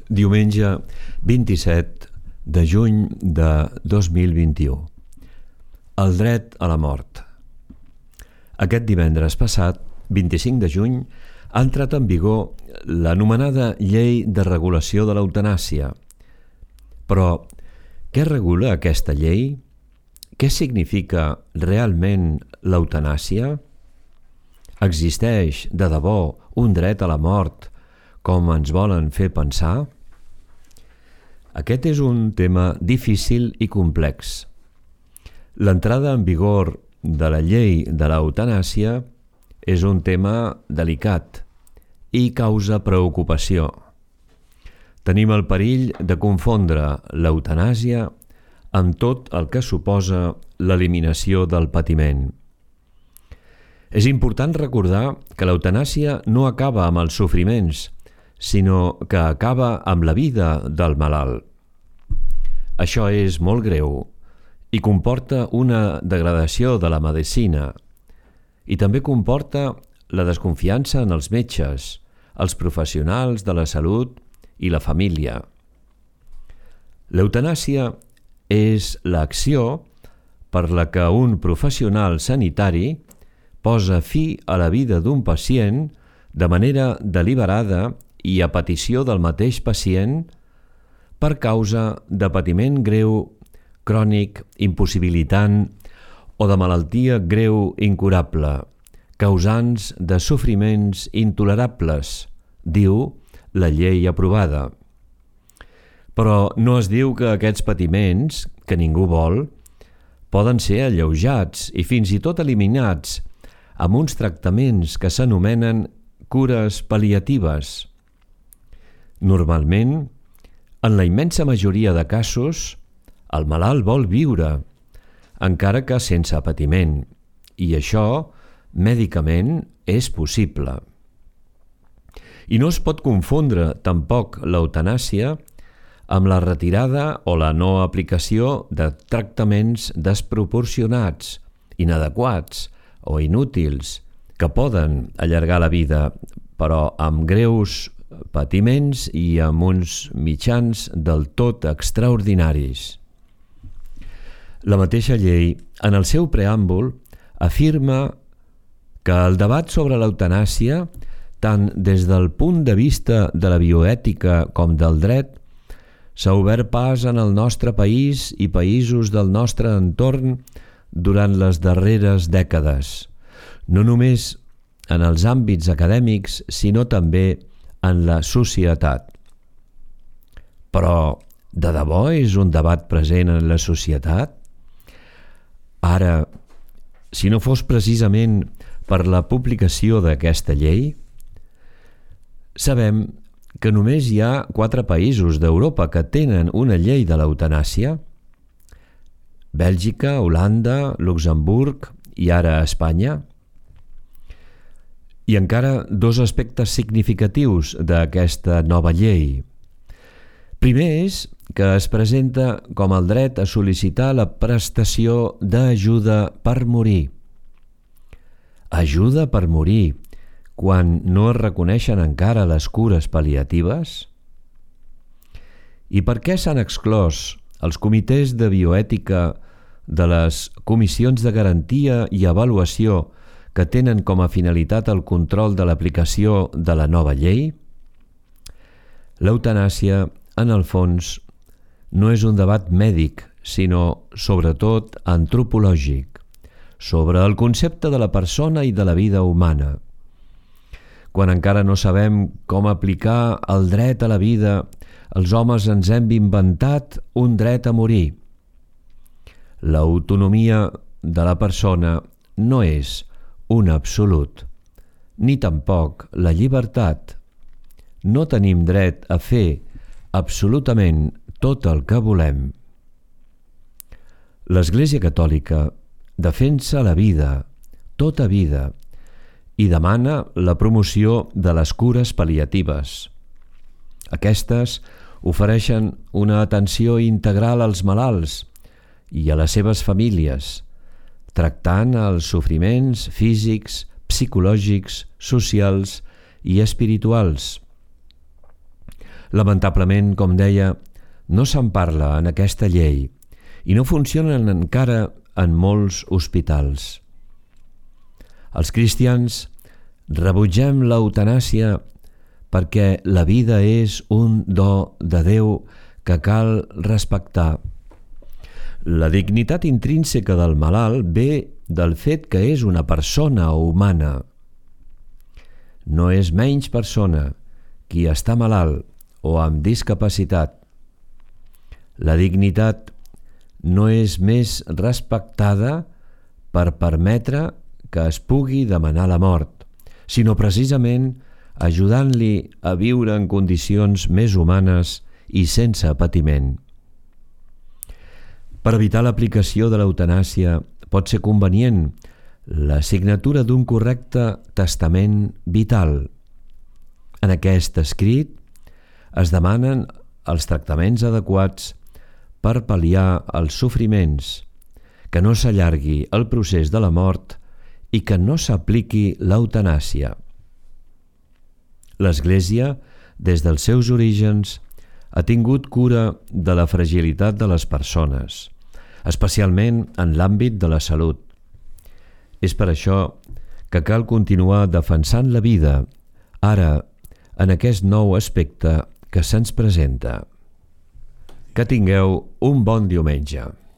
Diumenge 27 de juny de 2021. El dret a la mort. Aquest divendres passat, 25 de juny, ha entrat en vigor l'anomenada Llei de Regulació de l'Eutanàsia. Però, què regula aquesta llei? Què significa realment l'eutanàsia? Existeix, de debò, un dret a la mort, com ens volen fer pensar? Aquest és un tema difícil i complex. L'entrada en vigor de la llei de l'eutanàsia és un tema delicat i causa preocupació. Tenim el perill de confondre l'eutanàsia amb tot el que suposa l'eliminació del patiment. És important recordar que l'eutanàsia no acaba amb els sofriments, sinó que acaba amb la vida del malalt. Això és molt greu i comporta una degradació de la medicina i també comporta la desconfiança en els metges, els professionals de la salut i la família. L'eutanàsia és l'acció per la que un professional sanitari posa fi a la vida d'un pacient de manera deliberada i a petició del mateix pacient per causa de patiment greu, crònic, impossibilitant o de malaltia greu incurable, causants de sofriments intolerables, diu la llei aprovada. Però no es diu que aquests patiments, que ningú vol, poden ser alleujats i fins i tot eliminats amb uns tractaments que s'anomenen cures pal·liatives. Normalment, en la immensa majoria de casos, el malalt vol viure, encara que sense patiment, i això, mèdicament, és possible. I no es pot confondre tampoc l'eutanàsia amb la retirada o la no aplicació de tractaments desproporcionats, inadequats o inútils, que poden allargar la vida, però amb greus patiments i amb uns mitjans del tot extraordinaris. La mateixa llei, en el seu preàmbul, afirma que el debat sobre l'eutanàsia, tant des del punt de vista de la bioètica com del dret, s'ha obert pas en el nostre país i països del nostre entorn durant les darreres dècades, no només en els àmbits acadèmics, sinó també en la societat. Però, de debò és un debat present en la societat? Ara, si no fos precisament per la publicació d'aquesta llei, sabem que només hi ha 4 països d'Europa que tenen una llei de l'eutanàsia: Bèlgica, Holanda, Luxemburg i ara Espanya. I encara 2 aspectes significatius d'aquesta nova llei. Primer és que es presenta com el dret a sol·licitar la prestació d'ajuda per morir. Ajuda per morir, quan no es reconeixen encara les cures pal·liatives? I per què s'han exclòs els comitès de bioètica de les comissions de garantia i avaluació que tenen com a finalitat el control de l'aplicació de la nova llei? L'eutanàsia, en el fons, no és un debat mèdic, sinó sobretot antropològic, sobre el concepte de la persona i de la vida humana. Quan encara no sabem com aplicar el dret a la vida, els homes ens hem inventat un dret a morir. L'autonomia de la persona no és un absolut, ni tampoc la llibertat. No tenim dret a fer absolutament tot el que volem. L'Església Catòlica defensa la vida, tota vida, i demana la promoció de les cures pal·liatives. Aquestes ofereixen una atenció integral als malalts i a les seves famílies, tractant els sofriments físics, psicològics, socials i espirituals. Lamentablement, com deia, no se'n parla en aquesta llei i no funcionen encara en molts hospitals. Els cristians rebutgem l'eutanàsia perquè la vida és un do de Déu que cal respectar. La dignitat intrínseca del malalt ve del fet que és una persona humana. No és menys persona qui està malalt o amb discapacitat. La dignitat no és més respectada per permetre que es pugui demanar la mort, sinó precisament ajudant-li a viure en condicions més humanes i sense patiment. Per evitar l'aplicació de l'eutanàsia pot ser convenient la signatura d'un correcte testament vital. En aquest escrit es demanen els tractaments adequats per pal·liar els sofriments, que no s'allargui el procés de la mort i que no s'apliqui l'eutanàsia. L'Església, des dels seus orígens, ha tingut cura de la fragilitat de les persones, especialment en l'àmbit de la salut. És per això que cal continuar defensant la vida, ara, en aquest nou aspecte que se'ns presenta. Que tingueu un bon diumenge.